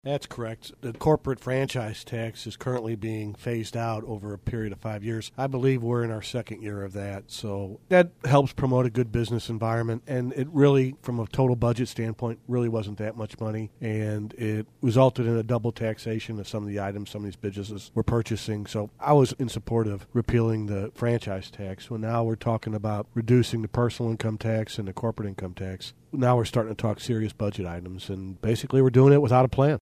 That's correct. The corporate franchise tax is currently being phased out over a period of 5 years. I believe we're in our second year of that. So that helps promote a good business environment. And it really, from a total budget standpoint, really wasn't that much money. And it resulted in a double taxation of some of the items some of these businesses were purchasing. So I was in support of repealing the franchise tax. Well, now we're talking about reducing the personal income tax and the corporate income tax. Now we're starting to talk serious budget items. And basically we're doing it without a plan.